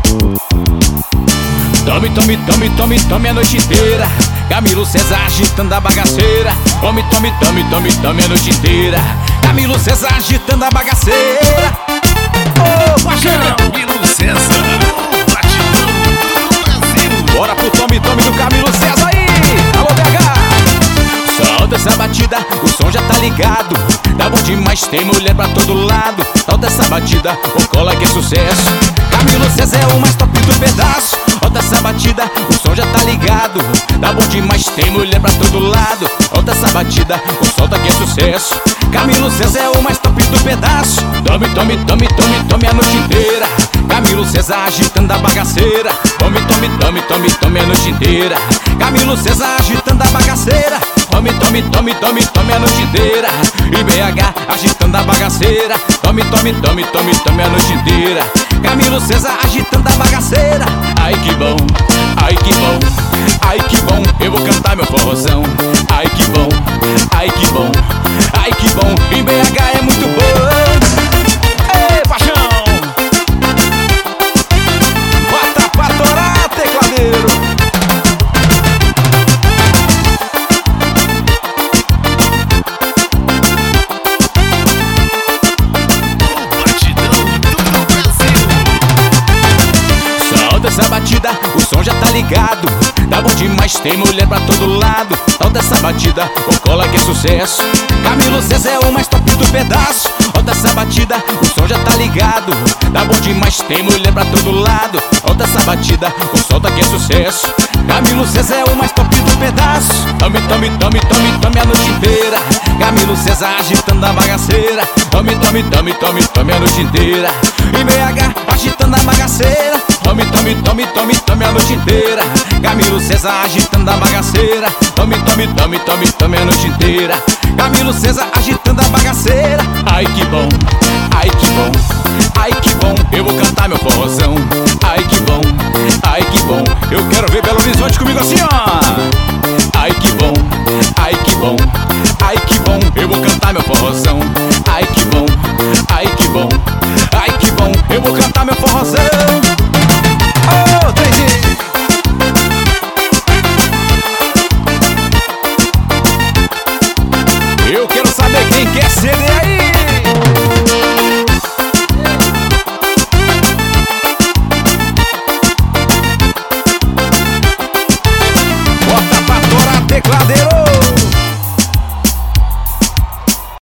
Tome, tome, tome, tome, tome a noite inteira. Camilo César agitando a bagaceira. Tome, tome, tome, tome, tome a noite inteira. Camilo César agitando a bagaceira. Ô, paixão! Camilo César, o batidão do Brasil. Bora pro tome, tome do Camilo César aí. Alô, BH! Solta essa batida, o som já tá ligado. Tá bom demais, tem mulher pra todo lado. Solta essa batida, o cola que é sucesso. Camilo César é o mais top do pedaço. Solta essa batida, o som já tá ligado. Tá bom demais, tem mulher pra todo lado. Solta essa batida, o solta que é sucesso. Camilo César é o mais top do pedaço. Tome, tome, tome, tome, tome a noite inteira. Camilo César agitando a bagaceira. Tome, tome, tome, tome, tome a noite inteira. Camilo César agitando a bagaceira. Tome, tome, tome, tome, tome a noite inteira. E BH agitando a bagaceira. Tome, tome, tome, tome, tome a noite inteira. Camilo César agitando a bagaceira. Ai que bom, ai que bom, ai que bom. Eu vou cantar meu forrozão. Ai que bom, ai que bom, ai que bom. Em BH é muito bom. Ei, paixão! Bota pra torar, tecladeiro. Essa batida, o som já tá ligado. Tá bom demais, tem mulher pra todo lado. Solta essa batida, o cola que é sucesso. Camilo César é o mais top do pedaço. Solta essa batida, o som já tá ligado. Tá bom demais, tem mulher pra todo lado. Solta essa batida, o solta que é sucesso. Camilo César é o mais top do pedaço. Tome, tome, tome, tome, tome a noite inteira. Camilo César agitando a bagaceira. Tome, tome, tome, tome, tome a noite inteira. E BH agitando a bagaceira. Tome, tome, tome, tome, tome a noite inteira. Camilo César agitando a bagaceira. Tome, tome, tome, tome, tome a noite inteira. Camilo César agitando a bagaceira. Ai que bom, ai que bom,